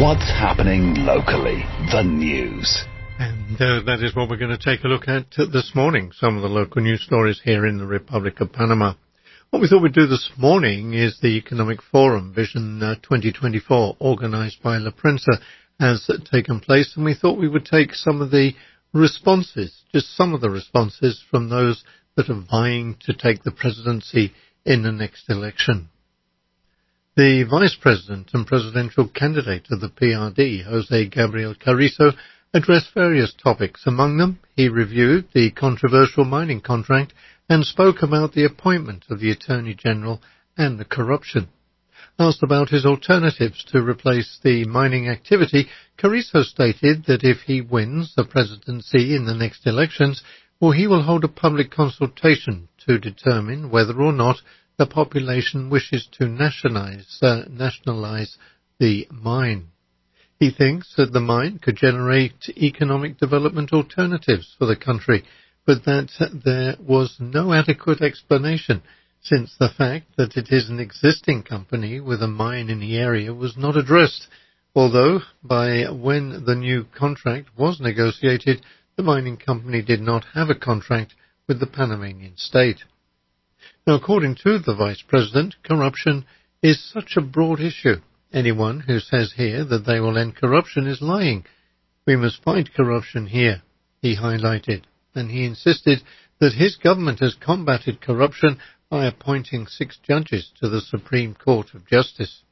What's happening locally? The news. And that is what we're going to take a look at this morning, some of the local news stories here in the Republic of Panama. What we thought we'd do this morning is the Economic Forum, Vision 2024, organised by La Prensa, has taken place, and we thought we would take some of the responses, just some of the responses from those that are vying to take the presidency in the next election. The Vice President and Presidential candidate of the PRD, José Gabriel Carrizo, addressed various topics. Among them, he reviewed the controversial mining contract and spoke about the appointment of the Attorney General and the corruption. Asked about his alternatives to replace the mining activity, Carrizo stated that if he wins the presidency in the next elections, he will hold a public consultation to determine whether or not the population wishes to nationalize the mine. He thinks that the mine could generate economic development alternatives for the country, but that there was no adequate explanation, since the fact that it is an existing company with a mine in the area was not addressed, although by when the new contract was negotiated, the mining company did not have a contract with the Panamanian state. Now, according to the Vice President, corruption is such a broad issue. Anyone who says here that they will end corruption is lying. We must fight corruption here, he highlighted, and he insisted that his government has combated corruption by appointing 6 judges to the Supreme Court of Justice.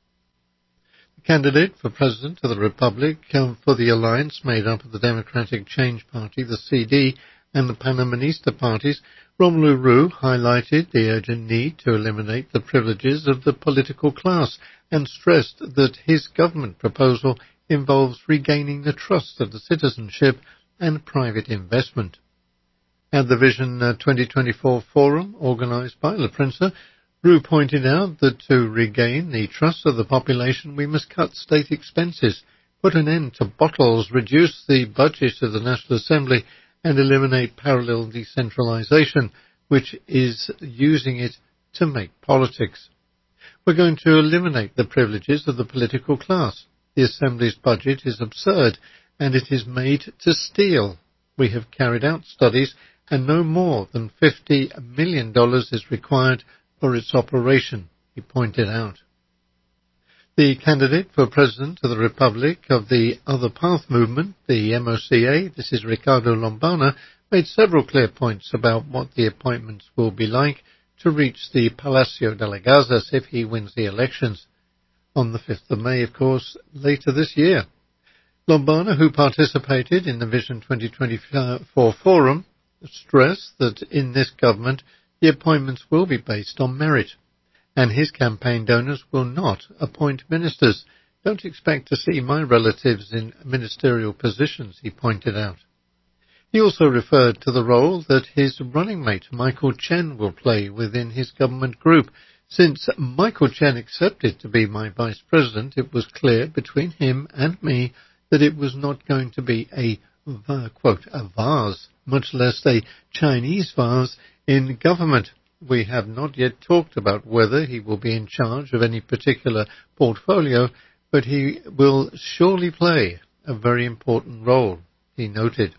The candidate for President of the Republic for the alliance made up of the Democratic Change Party, the CD, and the Panamanista parties, Romelu Rue, highlighted the urgent need to eliminate the privileges of the political class and stressed that his government proposal involves regaining the trust of the citizenship and private investment. At the Vision 2024 Forum, organised by La Prensa, Rue pointed out that to regain the trust of the population, we must cut state expenses, put an end to bottles, reduce the budget of the National Assembly, and eliminate parallel decentralization, which is using it to make politics. We're going to eliminate the privileges of the political class. The Assembly's budget is absurd, and it is made to steal. We have carried out studies, and no more than $50 million is required for its operation, he pointed out. The candidate for President of the Republic of the Other Path movement, the MOCA, this is Ricardo Lombana, made several clear points about what the appointments will be like to reach the Palacio de las Gazas if he wins the elections on the 5th of May, of course, later this year. Lombana, who participated in the Vision 2024 Forum, stressed that in this government the appointments will be based on merit, and his campaign donors will not appoint ministers. Don't expect to see my relatives in ministerial positions, he pointed out. He also referred to the role that his running mate, Michael Chen, will play within his government group. Since Michael Chen accepted to be my vice president, it was clear between him and me that it was not going to be a, quote, a vase, much less a Chinese vase in government. We have not yet talked about whether he will be in charge of any particular portfolio, but he will surely play a very important role, he noted.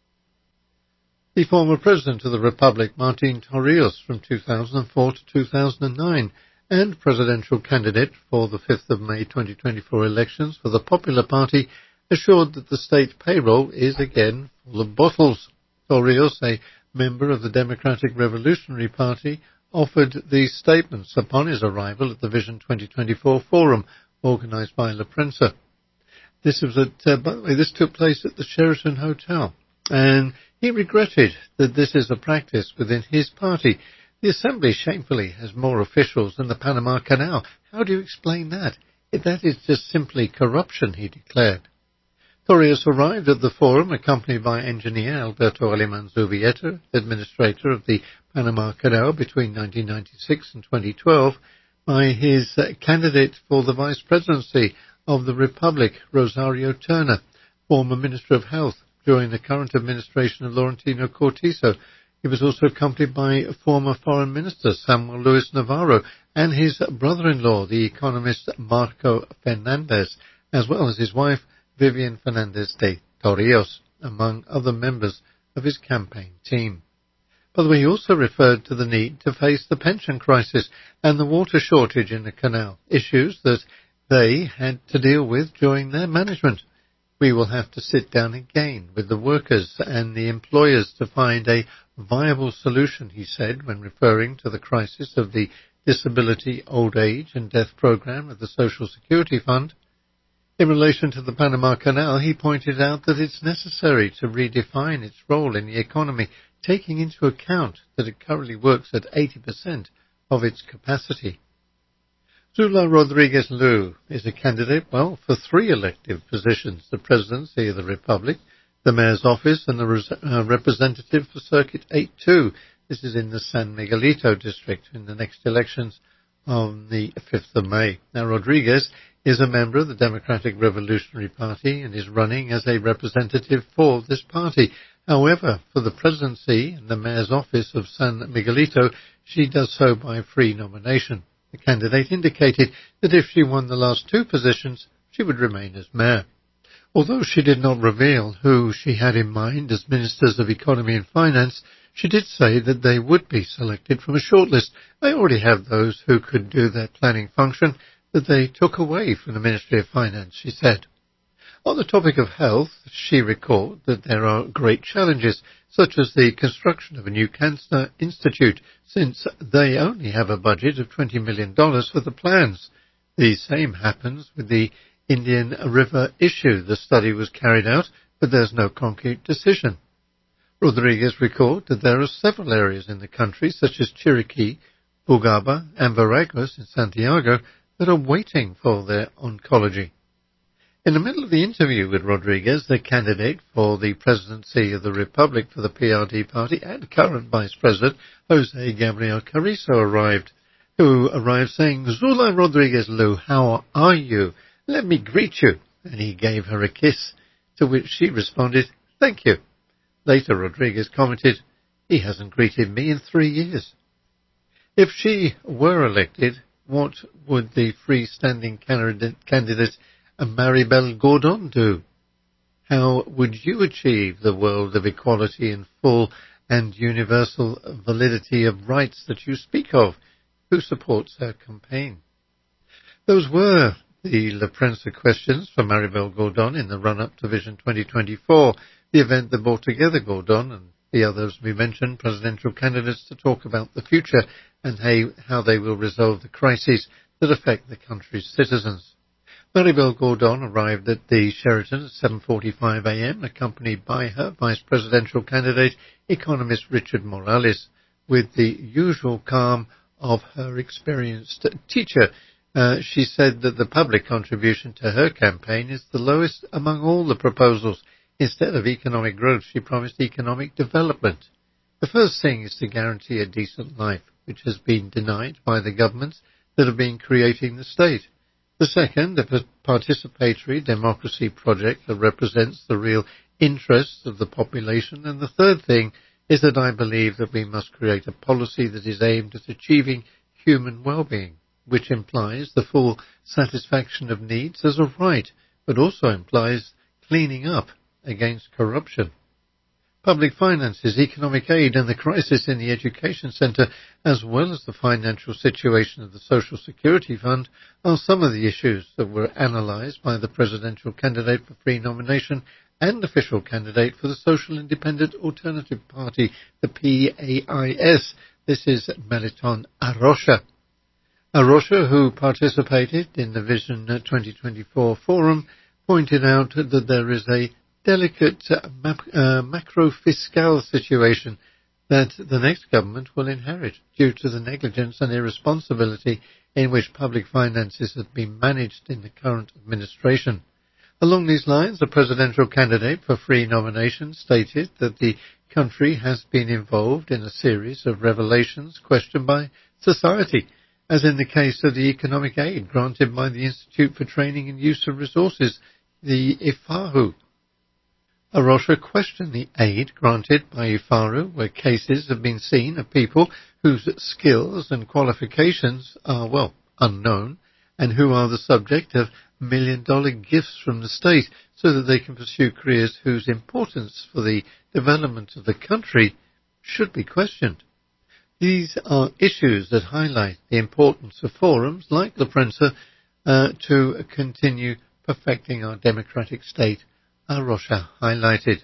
The former President of the Republic, Martín Torrijos, from 2004 to 2009, and presidential candidate for the 5th of May 2024 elections for the Popular Party, assured that the state payroll is again full of bottles. Torrijos, a member of the Democratic Revolutionary Party, offered these statements upon his arrival at the Vision 2024 Forum, organised by La Prensa. This was by the way, this took place at the Sheraton Hotel, and he regretted that this is a practice within his party. The Assembly shamefully has more officials than the Panama Canal. How do you explain that? That is just simply corruption, he declared. Torrijos arrived at the forum accompanied by engineer Alberto Alemán Zubieta, administrator of the Panama Canal between 1996 and 2012, by his candidate for the vice presidency of the Republic, Rosario Turner, former Minister of Health during the current administration of Laurentino Cortizo. He was also accompanied by former Foreign Minister Samuel Luis Navarro and his brother-in-law, the economist Marco Fernandez, as well as his wife, Vivian Fernandez de Torrijos, among other members of his campaign team. By the way, he also referred to the need to face the pension crisis and the water shortage in the canal, issues that they had to deal with during their management. We will have to sit down again with the workers and the employers to find a viable solution, he said, when referring to the crisis of the Disability, Old Age and Death Program of the Social Security Fund. In relation to the Panama Canal, he pointed out that it's necessary to redefine its role in the economy, taking into account that it currently works at 80% of its capacity. Zula Rodriguez Lu is a candidate, for 3 elective positions: the Presidency of the Republic, the Mayor's Office, and the Representative for Circuit 8-2. This is in the San Miguelito district in the next elections on the 5th of May. Now, Rodriguez is a member of the Democratic Revolutionary Party and is running as a representative for this party. However, for the presidency and the mayor's office of San Miguelito, she does so by free nomination. The candidate indicated that if she won the last 2 positions, she would remain as mayor. Although she did not reveal who she had in mind as Ministers of Economy and Finance, she did say that they would be selected from a shortlist. They already have those who could do their planning function that they took away from the Ministry of Finance, she said. On the topic of health, she recalled that there are great challenges, such as the construction of a new cancer institute, since they only have a budget of $20 million for the plans. The same happens with the Indian River issue. The study was carried out, but there's no concrete decision. Rodriguez recalled that there are several areas in the country, such as Chiriquí, Bugaba, and Veraguas in Santiago, that are waiting for their oncology. In the middle of the interview with Rodriguez, the candidate for the presidency of the Republic for the PRD party and current Vice President, Jose Gabriel Carrizo, arrived saying, "Zula Rodriguez Lu, how are you? Let me greet you." And he gave her a kiss, to which she responded, "Thank you." Later, Rodriguez commented, "He hasn't greeted me in 3 years." If she were elected, what would the freestanding candidate Maribel Gordon do? How would you achieve the world of equality and full and universal validity of rights that you speak of? Who supports her campaign? Those were the La Prensa questions for Maribel Gordon in the run-up to Vision 2024, the event that brought together Gordon and the others we mentioned, presidential candidates, to talk about the future and how they will resolve the crises that affect the country's citizens. Maribel Gordon arrived at the Sheraton at 7:45 a.m., accompanied by her vice presidential candidate, economist Richard Morales, with the usual calm of her experienced teacher. She said that the public contribution to her campaign is the lowest among all the proposals. Instead of economic growth, she promised economic development. The first thing is to guarantee a decent life, which has been denied by the governments that have been creating the state. The second, a participatory democracy project that represents the real interests of the population. And the third thing is that I believe that we must create a policy that is aimed at achieving human well-being, which implies the full satisfaction of needs as a right, but also implies cleaning up against corruption. Public finances, economic aid, and the crisis in the education sector, as well as the financial situation of the Social Security Fund, are some of the issues that were analysed by the presidential candidate for free nomination and official candidate for the Social Independent Alternative Party, the PAIS. This is Meliton Arrocha. Arrocha, who participated in the Vision 2024 forum, pointed out that there is a delicate macro-fiscal situation that the next government will inherit due to the negligence and irresponsibility in which public finances have been managed in the current administration. Along these lines, the presidential candidate for free nomination stated that the country has been involved in a series of revelations questioned by society, as in the case of the economic aid granted by the Institute for Training and Use of Resources, the IFARU. Arrocha questioned the aid granted by IFARU, where cases have been seen of people whose skills and qualifications are, unknown, and who are the subject of million gifts from the state so that they can pursue careers whose importance for the development of the country should be questioned. These are issues that highlight the importance of forums like La Prensa to continue perfecting our democratic state, Rocha highlighted.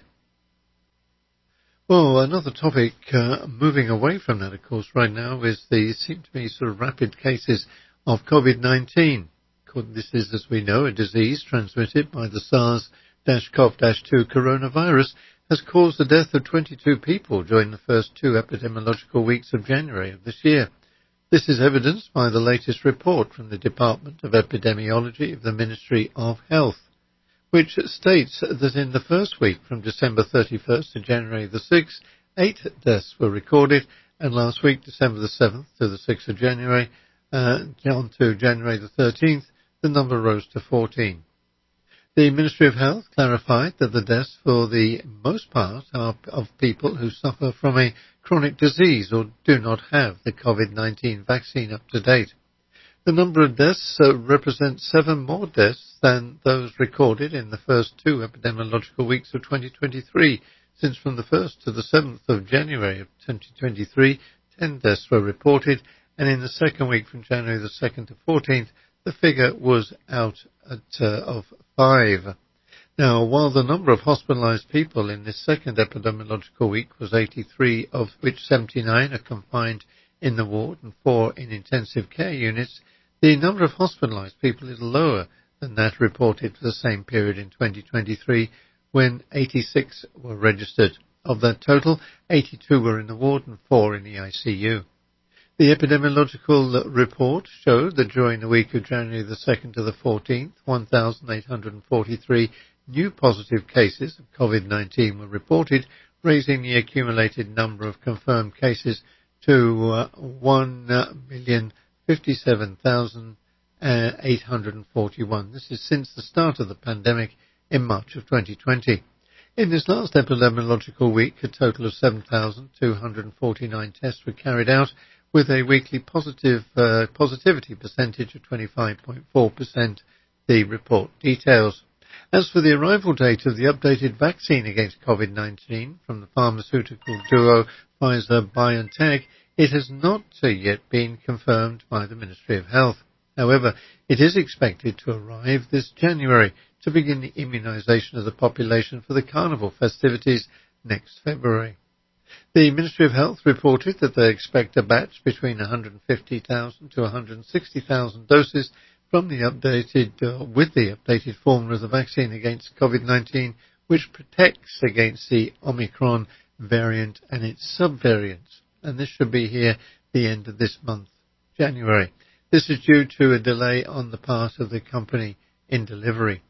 Well, another topic moving away from that, of course, right now is the seem to be sort of rapid cases of COVID-19. This is, as we know, a disease transmitted by the SARS-CoV-2 coronavirus has caused the death of 22 people during the first 2 epidemiological weeks of January of this year. This is evidenced by the latest report from the Department of Epidemiology of the Ministry of Health, which states that in the first week from December 31st to January the 6th, 8 deaths were recorded, and last week, December the 7th to the 6th of January, on to January the 13th, the number rose to 14. The Ministry of Health clarified that the deaths for the most part are of people who suffer from a chronic disease or do not have the COVID-19 vaccine up to date. The number of deaths represents 7 more deaths than those recorded in the first 2 epidemiological weeks of 2023, since from the 1st to the 7th of January of 2023, 10 deaths were reported, and in the second week from January the 2nd to 14th, the figure was out of 5. Now, while the number of hospitalized people in this second epidemiological week was 83, of which 79 are confined in the ward and 4 in intensive care units, the number of hospitalized people is lower than that reported for the same period in 2023, when 86 were registered. Of that total, 82 were in the ward and 4 in the ICU. The epidemiological report showed that during the week of January the 2nd to the 14th, 1,843 new positive cases of COVID-19 were reported, raising the accumulated number of confirmed cases to 1,057,841. This is since the start of the pandemic in March of 2020. In this last epidemiological week, a total of 7,249 tests were carried out, with a weekly positivity percentage of 25.4%, the report details. As for the arrival date of the updated vaccine against COVID-19 from the pharmaceutical duo Pfizer-BioNTech, it has not yet been confirmed by the Ministry of Health. However, it is expected to arrive this January to begin the immunization of the population for the Carnival festivities next February. The Ministry of Health reported that they expect a batch between 150,000 to 160,000 doses from the with the updated formula of the vaccine against COVID-19, which protects against the Omicron variant and its subvariants. And this should be here the end of this month, January. This is due to a delay on the part of the company in delivery.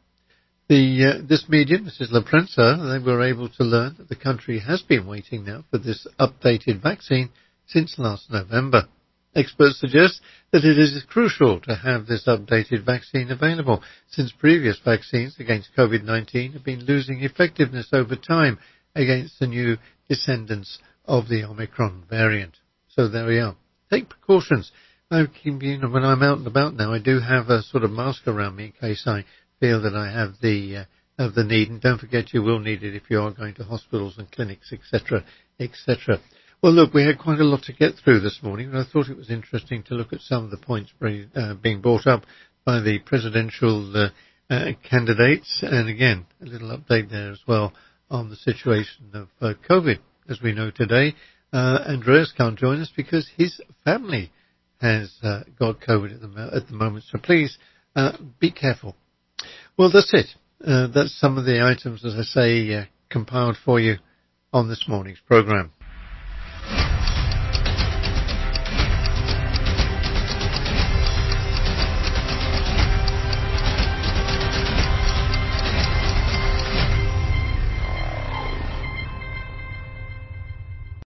This medium, this is La Prensa, they were able to learn that the country has been waiting now for this updated vaccine since last November. Experts suggest that it is crucial to have this updated vaccine available, since previous vaccines against COVID-19 have been losing effectiveness over time against the new descendants of the Omicron variant. So there we are. Take precautions. When I'm out and about now, I do have a sort of mask around me in case I feel that I have the need, and don't forget you will need it if you are going to hospitals and clinics, etc., etc. Well, look, we had quite a lot to get through this morning, and I thought it was interesting to look at some of the points being brought up by the presidential candidates, and again, a little update there as well on the situation of COVID. As we know today, Andreas can't join us because his family has got COVID at the moment, so please be careful. Well, that's it. That's some of the items, as I say, compiled for you on this morning's programme.